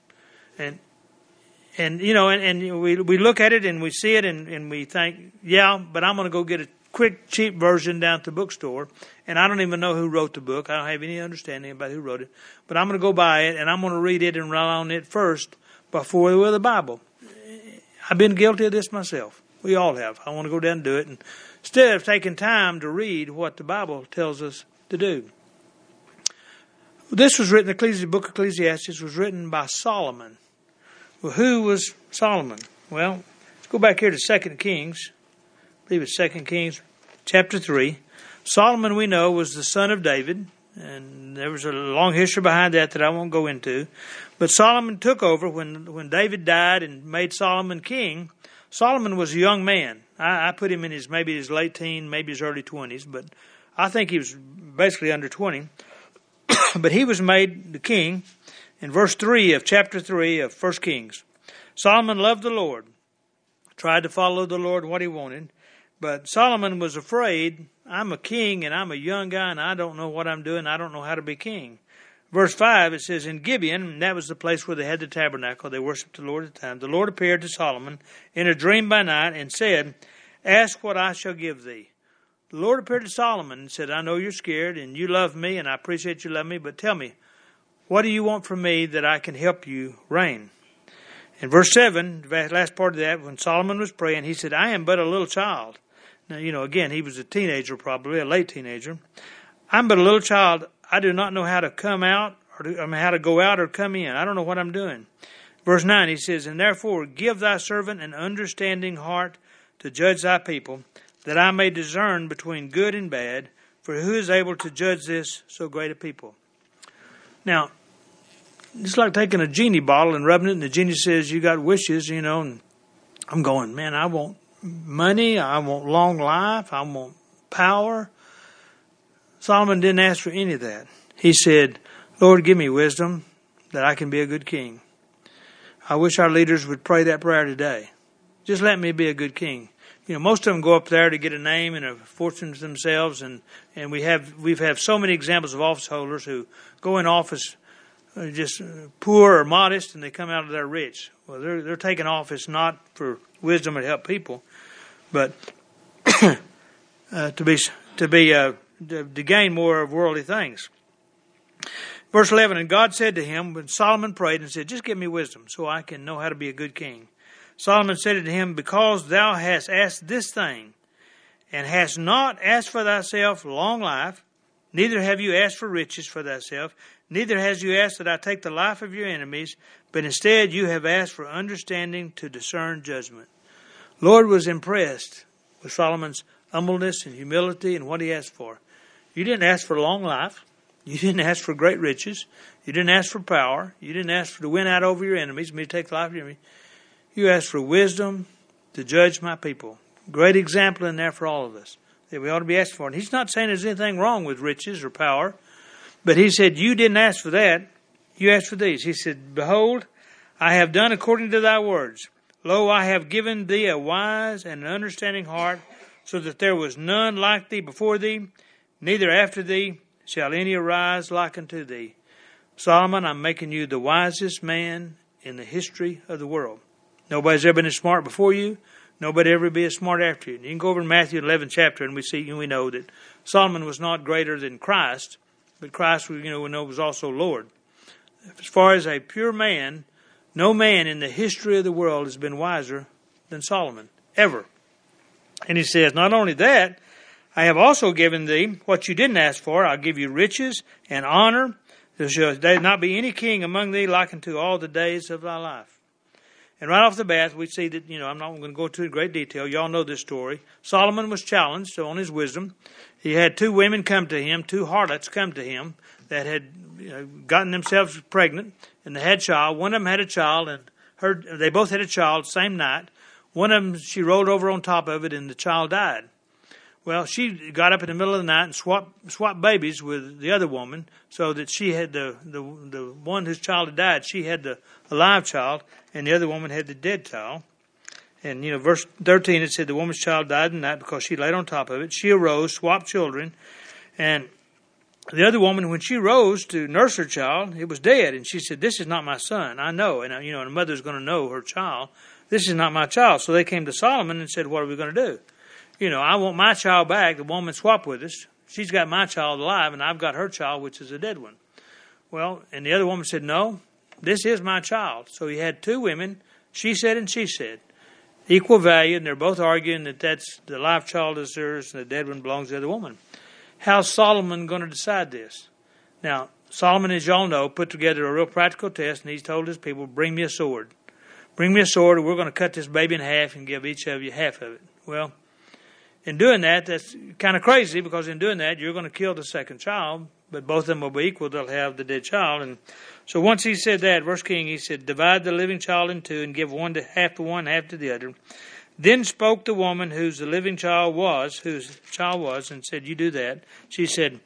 And you know, and we look at it and we see it and we think, yeah, but I'm going to go get a quick, cheap version down at the bookstore. And I don't even know who wrote the book. I don't have any understanding about who wrote it. But I'm going to go buy it and I'm going to read it and rely on it first before the Bible. I've been guilty of this myself. We all have. I want to go down and do it. And instead of taking time to read what the Bible tells us to do. This was written, the book of Ecclesiastes was written by Solomon. Well, who was Solomon? Well, let's go back here to 2 Kings. I believe it's 2 Kings chapter 3. Solomon, we know, was the son of David. And there was a long history behind that I won't go into. But Solomon took over when David died and made Solomon king. Solomon was a young man. I put him in maybe his late teens, maybe his early 20s. But I think he was basically under 20. But he was made the king. In verse 3 of chapter 3 of 1 Kings, Solomon loved the Lord, tried to follow the Lord what he wanted, but Solomon was afraid, I'm a king and I'm a young guy and I don't know what I'm doing, I don't know how to be king. Verse 5, it says, in Gibeon, and that was the place where they had the tabernacle, they worshiped the Lord at the time, the Lord appeared to Solomon in a dream by night and said, ask what I shall give thee. The Lord appeared to Solomon and said, I know you're scared and you love me and I appreciate you love me, but tell me, what do you want from me that I can help you reign? In verse 7, the last part of that, when Solomon was praying, he said, I am but a little child. Now, you know, again, he was a teenager probably, a late teenager. I'm but a little child. I do not know how to come out, how to go out or come in. I don't know what I'm doing. Verse 9, he says, and therefore give thy servant an understanding heart to judge thy people, that I may discern between good and bad, for who is able to judge this so great a people? Now, it's like taking a genie bottle and rubbing it, and the genie says, you got wishes, you know, and I'm going, man, I want money, I want long life, I want power. Solomon didn't ask for any of that. He said, Lord, give me wisdom that I can be a good king. I wish our leaders would pray that prayer today. Just let me be a good king. You know, most of them go up there to get a name and a fortune to themselves, and we've had so many examples of office holders who go in office just poor or modest, and they come out of there rich. Well, they're taking office not for wisdom to help people, but to gain more of worldly things. Verse 11, and God said to him, when Solomon prayed and said, just give me wisdom so I can know how to be a good king. Solomon said to him, because thou hast asked this thing, and hast not asked for thyself long life, neither have you asked for riches for thyself, neither has you asked that I take the life of your enemies, but instead you have asked for understanding to discern judgment. Lord was impressed with Solomon's humbleness and humility and what he asked for. You didn't ask for long life. You didn't ask for great riches. You didn't ask for power. You didn't ask to win out over your enemies, me to take the life of your enemies. You asked for wisdom to judge my people. Great example in there for all of us that we ought to be asking for. And he's not saying there's anything wrong with riches or power, but he said, you didn't ask for that. You asked for these. He said, behold, I have done according to thy words. Lo, I have given thee a wise and an understanding heart, so that there was none like thee before thee, neither after thee shall any arise like unto thee. Solomon, I'm making you the wisest man in the history of the world. Nobody's ever been as smart before you. Nobody ever be as smart after you. You can go over in Matthew 11 chapter and we know that Solomon was not greater than Christ, but Christ, we know was also Lord. As far as a pure man, no man in the history of the world has been wiser than Solomon, ever. And he says, not only that, I have also given thee what you didn't ask for. I'll give you riches and honor. There shall not be any king among thee like unto all the days of thy life. And right off the bat, we see that, I'm not going to go into it in great detail. Y'all know this story. Solomon was challenged on his wisdom. He had two women come to him, two harlots come to him that had gotten themselves pregnant, and they had a child. One of them had a child, and they both had a child same night. One of them, she rolled over on top of it, and the child died. Well, she got up in the middle of the night and swapped babies with the other woman, so that she had the one whose child had died. She had the alive child, and the other woman had the dead child. And verse 13, it said the woman's child died in the night because she laid on top of it. She arose, swapped children, and the other woman, when she rose to nurse her child, it was dead. And she said, "This is not my son. I know." And the mother's going to know her child. "This is not my child." So they came to Solomon and said, "What are we going to do? I want my child back. The woman swapped with us. She's got my child alive, and I've got her child, which is a dead one." Well, and the other woman said, "No, this is my child." So he had two women, she said and she said, equal value, and they're both arguing that that's the live child is theirs and the dead one belongs to the other woman. How's Solomon going to decide this? Now, Solomon, as y'all know, put together a real practical test, and he's told his people, "Bring me a sword. Bring me a sword, and we're going to cut this baby in half and give each of you half of it." Well, in doing that, that's kind of crazy, because in doing that, you're going to kill the second child, but both of them will be equal. They'll have the dead child. And so once he said that, verse King, he said, "Divide the living child in two and give half to one, half to the other." Then spoke the woman whose child was, and said, "You do that." She said,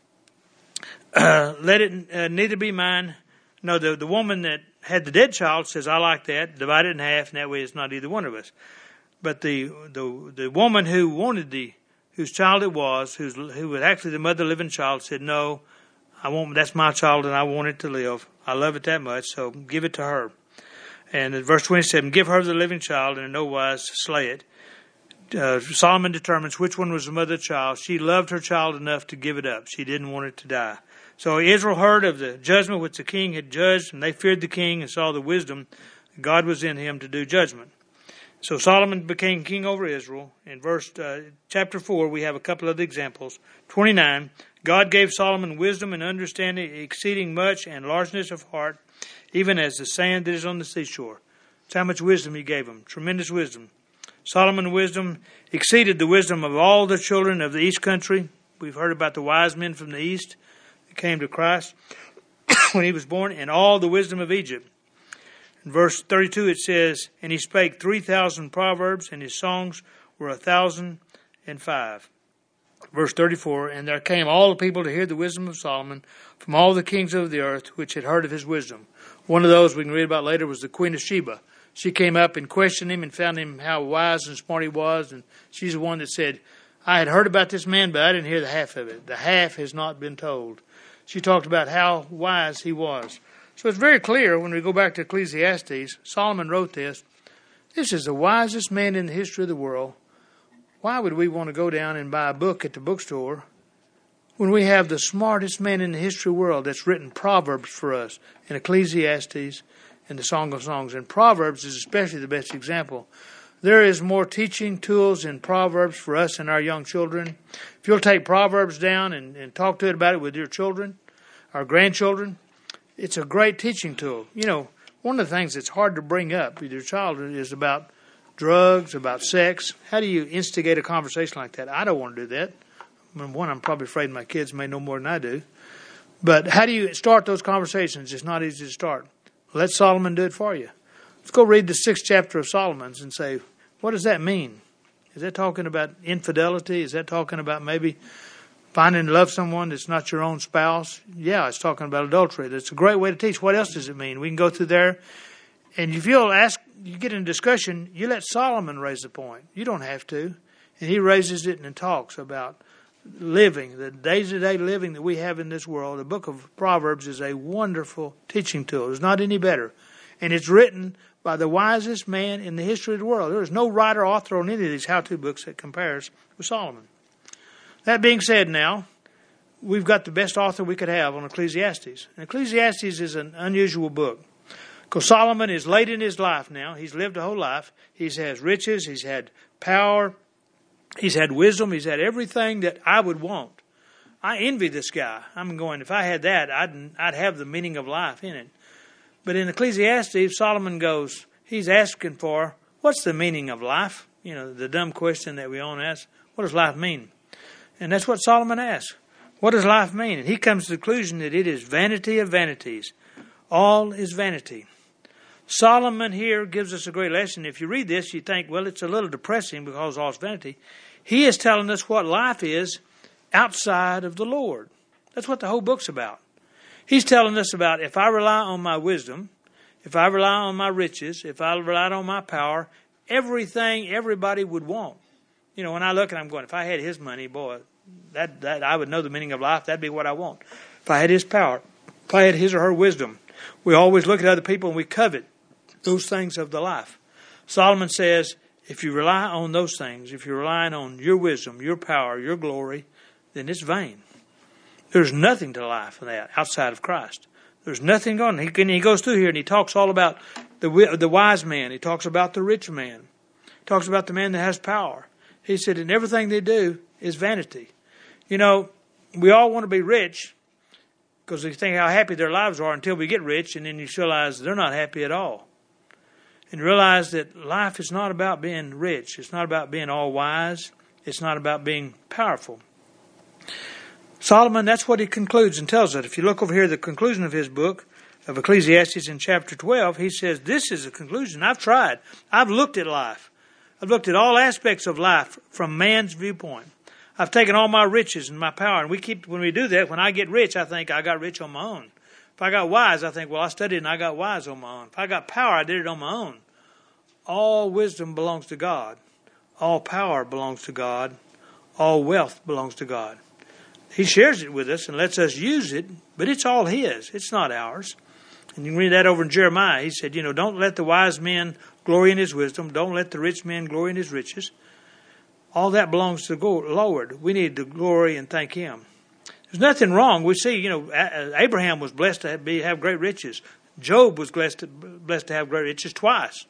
"Let it neither be mine." No, the woman that had the dead child says, "I like that. Divide it in half, and that way it's not either one of us." But the woman who wanted whose child it was, who was actually the mother of the living child, said, "No, that's my child, and I want it to live. I love it that much, so give it to her." And in verse 27, "Give her the living child, and in no wise slay it." Solomon determines which one was the mother of the child. She loved her child enough to give it up. She didn't want it to die. So Israel heard of the judgment which the king had judged, and they feared the king and saw the wisdom God was in him to do judgment. So Solomon became king over Israel. In chapter 4, we have a couple of examples. 29, "God gave Solomon wisdom and understanding exceeding much, and largeness of heart, even as the sand that is on the seashore." That's how much wisdom he gave him. Tremendous wisdom. Solomon's wisdom exceeded the wisdom of all the children of the east country. We've heard about the wise men from the east that came to Christ when he was born, and all the wisdom of Egypt. In verse 32 it says, "And he spake 3,000 proverbs, and his songs were 1,005. Verse 34, "And there came all the people to hear the wisdom of Solomon from all the kings of the earth, which had heard of his wisdom." One of those we can read about later was the Queen of Sheba. She came up and questioned him and found him how wise and smart he was. And she's the one that said, "I had heard about this man, but I didn't hear the half of it. The half has not been told." She talked about how wise he was. So it's very clear when we go back to Ecclesiastes, Solomon wrote this. This is the wisest man in the history of the world. Why would we want to go down and buy a book at the bookstore when we have the smartest man in the history of the world that's written Proverbs for us in Ecclesiastes and the Song of Songs? And Proverbs is especially the best example. There is more teaching tools in Proverbs for us and our young children. If you'll take Proverbs down and talk to it about it with your children, our grandchildren, it's a great teaching tool. One of the things that's hard to bring up with your child is about drugs, about sex. How do you instigate a conversation like that? I don't want to do that. One, I'm probably afraid my kids may know more than I do. But how do you start those conversations? It's not easy to start. Let Solomon do it for you. Let's go read the 6th chapter of Solomon's and say, what does that mean? Is that talking about infidelity? Is that talking about maybe finding and love someone that's not your own spouse? Yeah, it's talking about adultery. That's a great way to teach. What else does it mean? We can go through there. And if you'll ask, you get in a discussion, you let Solomon raise the point. You don't have to. And he raises it and talks about living, the day-to-day living that we have in this world. The book of Proverbs is a wonderful teaching tool. It's not any better. And it's written by the wisest man in the history of the world. There is no writer, author on any of these how-to books that compares with Solomon. That being said now, we've got the best author we could have on Ecclesiastes. And Ecclesiastes is an unusual book. Because Solomon is late in his life now. He's lived a whole life. He has riches. He's had power. He's had wisdom. He's had everything that I would want. I envy this guy. I'm going, if I had that, I'd have the meaning of life in it. But in Ecclesiastes, Solomon goes, he's asking for, what's the meaning of life? The dumb question that we all ask. What does life mean? And that's what Solomon asks. What does life mean? And he comes to the conclusion that it is vanity of vanities. All is vanity. Solomon here gives us a great lesson. If you read this, you think, well, it's a little depressing because all is vanity. He is telling us what life is outside of the Lord. That's what the whole book's about. He's telling us about if I rely on my wisdom, if I rely on my riches, if I relied on my power, everything everybody would want. You know, when I look and I'm going, if I had his money, boy, that I would know the meaning of life. That'd be what I want. If I had his power, if I had his or her wisdom. We always look at other people and we covet those things of the life. Solomon says, if you rely on those things, if you're relying on your wisdom, your power, your glory, then it's vain. There's nothing to life in that outside of Christ. There's nothing on it. He goes through here and he talks all about the wise man. He talks about the rich man. He talks about the man that has power. He said, and everything they do is vanity. You know, we all want to be rich because we think how happy their lives are until we get rich, and then you realize they're not happy at all. And realize that life is not about being rich. It's not about being all wise. It's not about being powerful. Solomon, that's what he concludes and tells us. If you look over here at the conclusion of his book, of Ecclesiastes in chapter 12, he says, this is a conclusion. I've tried. I've looked at life. I've looked at all aspects of life from man's viewpoint. I've taken all my riches and my power. And when we do that, when I get rich, I think I got rich on my own. If I got wise, I think, well, I studied and I got wise on my own. If I got power, I did it on my own. All wisdom belongs to God. All power belongs to God. All wealth belongs to God. He shares it with us and lets us use it, but it's all His. It's not ours. And you can read that over in Jeremiah. He said, don't let the wise man glory in his wisdom. Don't let the rich man glory in his riches. All that belongs to the Lord. We need to glory and thank Him. There's nothing wrong. We see, Abraham was blessed to have great riches. Job was blessed to have great riches twice.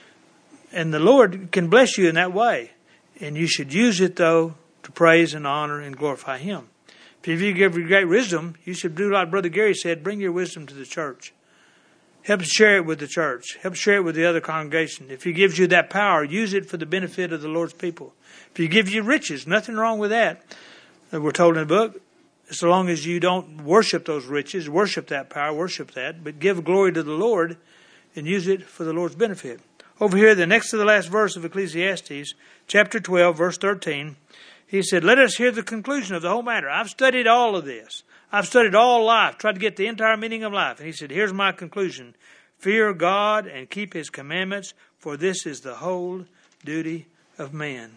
And the Lord can bless you in that way. And you should use it, though, to praise and honor and glorify Him. If you give your great wisdom, you should do like Brother Gary said, bring your wisdom to the church. Help share it with the church. Help share it with the other congregation. If He gives you that power, use it for the benefit of the Lord's people. If He gives you riches, nothing wrong with that. We're told in the book, as long as you don't worship those riches, worship that power, worship that, but give glory to the Lord and use it for the Lord's benefit. Over here, the next to the last verse of Ecclesiastes, chapter 12, verse 13, he said, let us hear the conclusion of the whole matter. I've studied all of this. I've studied all life, tried to get the entire meaning of life. And he said, here's my conclusion. Fear God and keep His commandments, for this is the whole duty of man.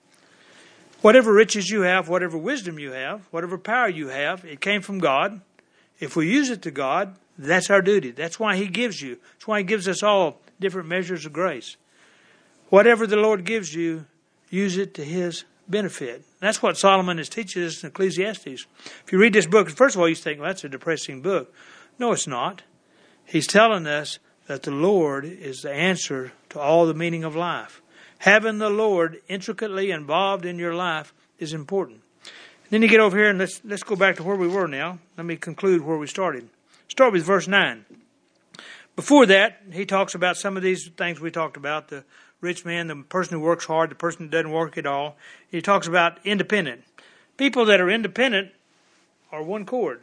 Whatever riches you have, whatever wisdom you have, whatever power you have, it came from God. If we use it to God, that's our duty. That's why He gives you. That's why He gives us all different measures of grace. Whatever the Lord gives you, use it to His benefit. That's what Solomon is teaching us in Ecclesiastes. If you read this book, first of all, you think, well, that's a depressing book. No, it's not. He's telling us that the Lord is the answer to all the meaning of life. Having the Lord intricately involved in your life is important. Then you get over here and let's go back to where we were now. Let me conclude where we started. Start with verse 9. Before that, he talks about some of these things we talked about, the rich man, the person who works hard, the person who doesn't work at all. He talks about independent. People that are independent are one cord.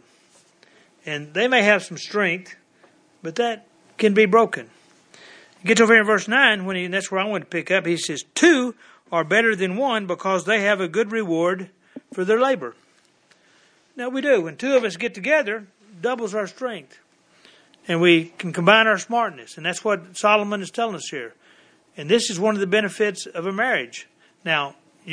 And they may have some strength, but that can be broken. He gets over here in verse 9, and that's where I want to pick up. He says, 2 are better than 1 because they have a good reward for their labor. Now we do. When 2 of us get together, doubles our strength. And we can combine our smartness. And that's what Solomon is telling us here. And this is one of the benefits of a marriage. Now,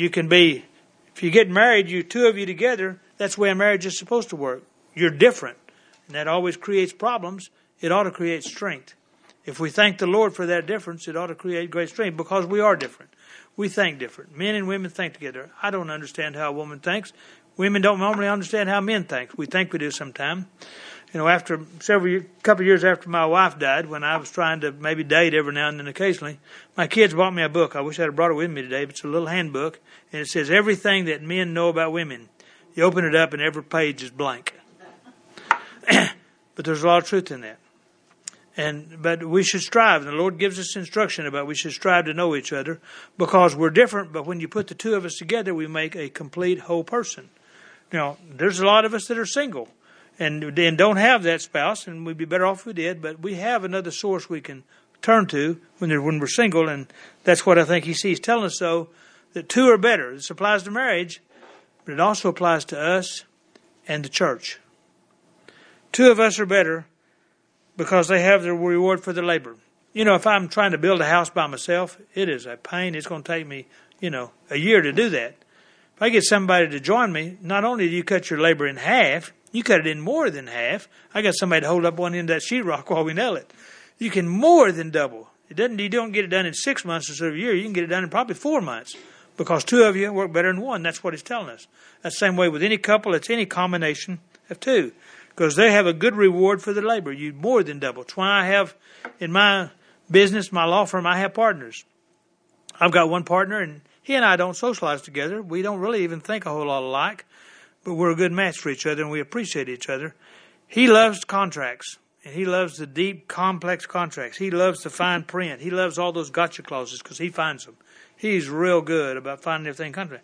if you get married, 2 of you together, that's the way a marriage is supposed to work. You're different. And that always creates problems. It ought to create strength. If we thank the Lord for that difference, it ought to create great strength because we are different. We think different. Men and women think together. I don't understand how a woman thinks. Women don't normally understand how men think. We think we do sometimes. After couple of years after my wife died, when I was trying to maybe date every now and then occasionally, my kids bought me a book. I wish I'd have brought it with me today, but it's a little handbook, and it says everything that men know about women. You open it up, and every page is blank. But there's a lot of truth in that. But we should strive, and the Lord gives us instruction about we should strive to know each other because we're different, but when you put the 2 of us together, we make a complete whole person. There's a lot of us that are single. And don't have that spouse, and we'd be better off if we did, but we have another source we can turn to when we're single, and that's what I think he sees telling us, so that two are better. This applies to marriage, but it also applies to us and the church. Two of us are better because they have their reward for their labor. If I'm trying to build a house by myself, it is a pain. It's going to take me, a year to do that. If I get somebody to join me, not only do you cut your labor in half, you cut it in more than half. I got somebody to hold up one end of that sheetrock while we nail it. You can more than double. You don't get it done in 6 months instead of a year. You can get it done in probably 4 months because two of you work better than one. That's what he's telling us. That's the same way with any couple. It's any combination of two because they have a good reward for their labor. You more than double. It's why I have in my business, my law firm, I have partners. I've got one partner, and he and I don't socialize together. We don't really even think a whole lot alike, but we're a good match for each other, and we appreciate each other. He loves contracts, and he loves the deep, complex contracts. He loves the fine print. He loves all those gotcha clauses because he finds them. He's real good about finding everything in contract.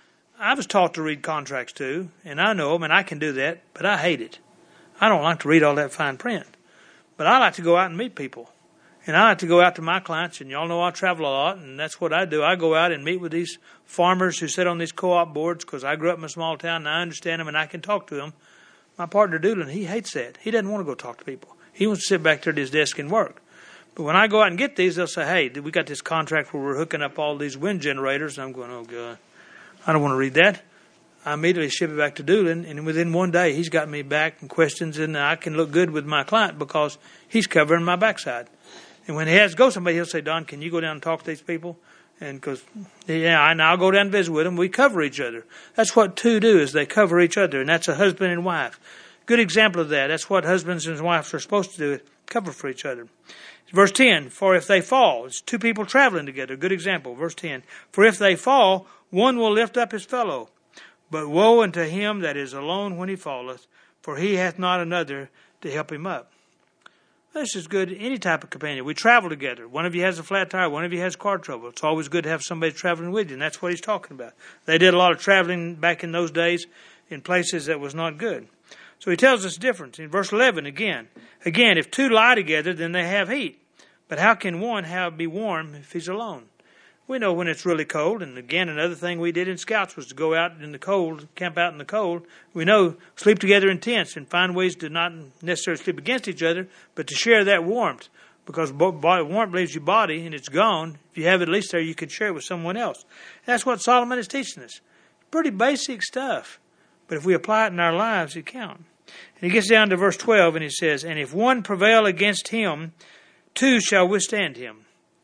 I was taught to read contracts too, and I know them, and I can do that, but I hate it. I don't like to read all that fine print, but I like to go out and meet people. And I like to go out to my clients, and y'all know I travel a lot, and that's what I do. I go out and meet with these farmers who sit on these co-op boards because I grew up in a small town, and I understand them, and I can talk to them. My partner, Doolin, he hates that. He doesn't want to go talk to people. He wants to sit back there at his desk and work. But when I go out and get these, they'll say, hey, we got this contract where we're hooking up all these wind generators. And I'm going, oh, God, I don't want to read that. I immediately ship it back to Doolin, and within one day, he's got me back and questions, and I can look good with my client because he's covering my backside. And when he has to go somebody, he'll say, Don, can you go down and talk to these people? And because, and I'll go down and visit with them. We cover each other. That's what two do, is they cover each other, and that's a husband and wife. Good example of that. That's what husbands and wives are supposed to do, cover for each other. Verse 10, for if they fall, it's two people traveling together. Good example. Verse 10, for if they fall, one will lift up his fellow. But woe unto him that is alone when he falleth, for he hath not another to help him up. This is good, any type of companion. We travel together. One of you has a flat tire. One of you has car trouble. It's always good to have somebody traveling with you, and that's what he's talking about. They did a lot of traveling back in those days in places that was not good. So he tells us the difference. In verse 11, again, if two lie together, then they have heat. But how can one be warm if he's alone? We know when it's really cold, and again, another thing we did in Scouts was to go out in the cold, camp out in the cold. We know, sleep together in tents and find ways to not necessarily sleep against each other, but to share that warmth. Because warmth leaves your body, and it's gone. If you have it at least there, you can share it with someone else. That's what Solomon is teaching us. Pretty basic stuff. But if we apply it in our lives, it counts. And he gets down to verse 12, and he says, and if one prevail against him, two shall withstand him.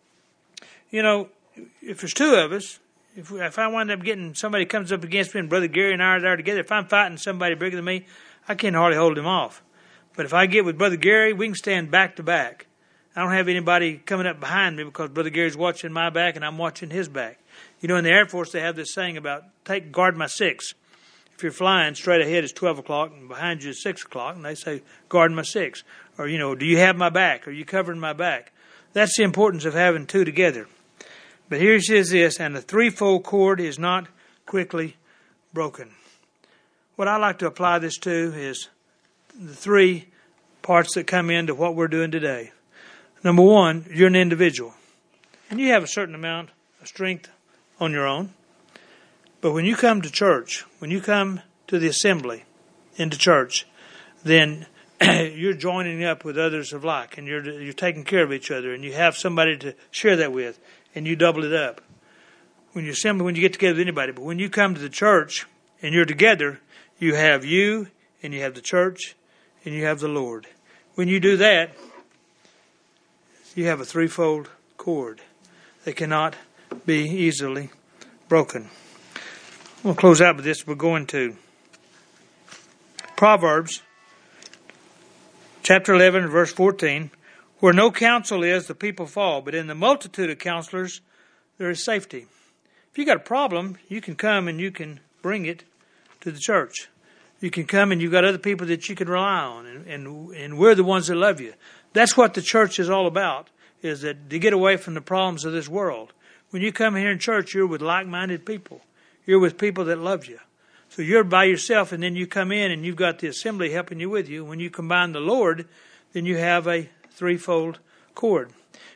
If there's two of us, if I wind up getting somebody comes up against me, and Brother Gary and I are there together, if I'm fighting somebody bigger than me, I can't hardly hold him off. But if I get with Brother Gary, we can stand back to back. I don't have anybody coming up behind me because Brother Gary's watching my back and I'm watching his back. In the Air Force, they have this saying about guard my six. If you're flying, straight ahead is 12 o'clock and behind you is 6 o'clock, and they say, guard my six. Or, do you have my back? Are you covering my back? That's the importance of having two together. But here he says this, and the threefold cord is not quickly broken. What I like to apply this to is the three parts that come into what we're doing today. Number one, you're an individual. And you have a certain amount of strength on your own. But when you come to church, when you come to the assembly into church, then you're joining up with others of like, and you're taking care of each other, and you have somebody to share that with, and you double it up. When you get together with anybody, but when you come to the church and you're together, you have you, and you have the church, and you have the Lord. When you do that, you have a threefold cord that cannot be easily broken. We'll close out with this. We're going to Proverbs chapter 11, verse 14. Where no counsel is, the people fall, but in the multitude of counselors, there is safety. If you got a problem, you can come and you can bring it to the church. You can come and you've got other people that you can rely on, and we're the ones that love you. That's what the church is all about, is that to get away from the problems of this world. When you come here in church, you're with like-minded people. You're with people that love you. So you're by yourself, and then you come in and you've got the assembly helping you with you. When you combine the Lord, then you have a threefold cord.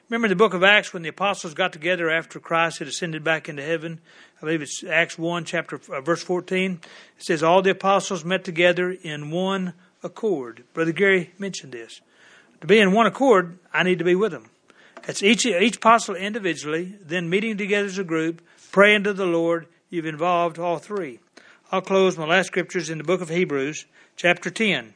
Remember in the book of Acts when the apostles got together after Christ had ascended back into heaven? I believe it's Acts 1, verse 14. It says, all the apostles met together in one accord. Brother Gary mentioned this. To be in one accord, I need to be with them. It's each apostle individually, then meeting together as a group, praying to the Lord. You've involved all three. I'll close my last scriptures in the book of Hebrews, chapter 10,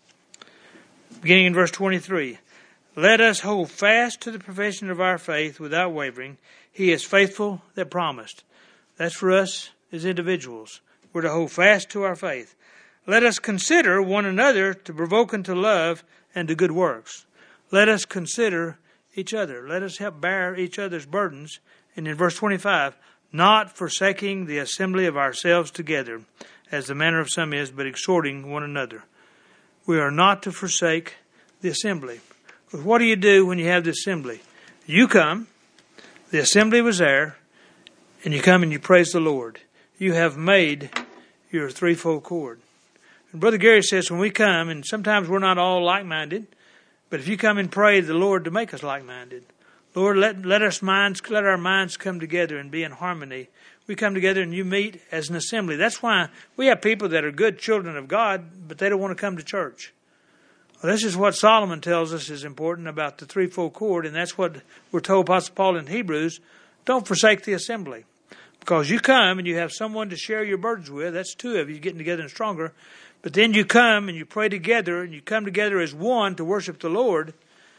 beginning in verse 23. Let us hold fast to the profession of our faith without wavering. He is faithful that promised. That's for us as individuals. We're to hold fast to our faith. Let us consider one another to provoke unto love and to good works. Let us consider each other. Let us help bear each other's burdens. And in verse 25, not forsaking the assembly of ourselves together, as the manner of some is, but exhorting one another. We are not to forsake the assembly. But what do you do when you have the assembly? You come, the assembly was there, and you come and you praise the Lord. You have made your threefold cord. And Brother Gary says when we come, and sometimes we're not all like-minded, but if you come and pray the Lord to make us like-minded, Lord, let our minds come together and be in harmony. We come together and you meet as an assembly. That's why we have people that are good children of God, but they don't want to come to church. Well, this is what Solomon tells us is important about the threefold cord, and that's what we're told Apostle Paul in Hebrews. Don't forsake the assembly. Because you come and you have someone to share your burdens with. That's two of you getting together and stronger. But then you come and you pray together and you come together as one to worship the Lord.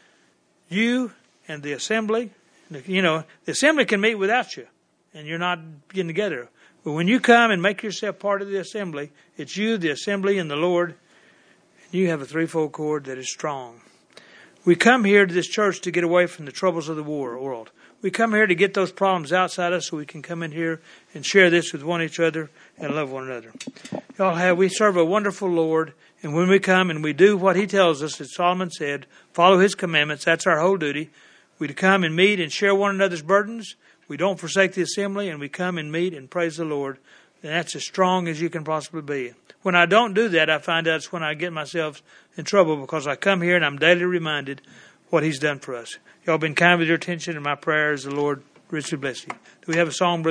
You and the assembly. The assembly can meet without you and you're not getting together. But when you come and make yourself part of the assembly, it's you, the assembly, and the Lord. You have a threefold cord that is strong. We come here to this church to get away from the troubles of the world. We come here to get those problems outside us so we can come in here and share this with each other and love one another. We serve a wonderful Lord, and when we come and we do what He tells us, as Solomon said, follow His commandments, that's our whole duty. We to come and meet and share one another's burdens. We don't forsake the assembly, and we come and meet and praise the Lord. And that's as strong as you can possibly be. When I don't do that, I find out it's when I get myself in trouble because I come here and I'm daily reminded what He's done for us. Y'all been kind with your attention, and my prayer is the Lord richly bless you. Do we have a song, Brother?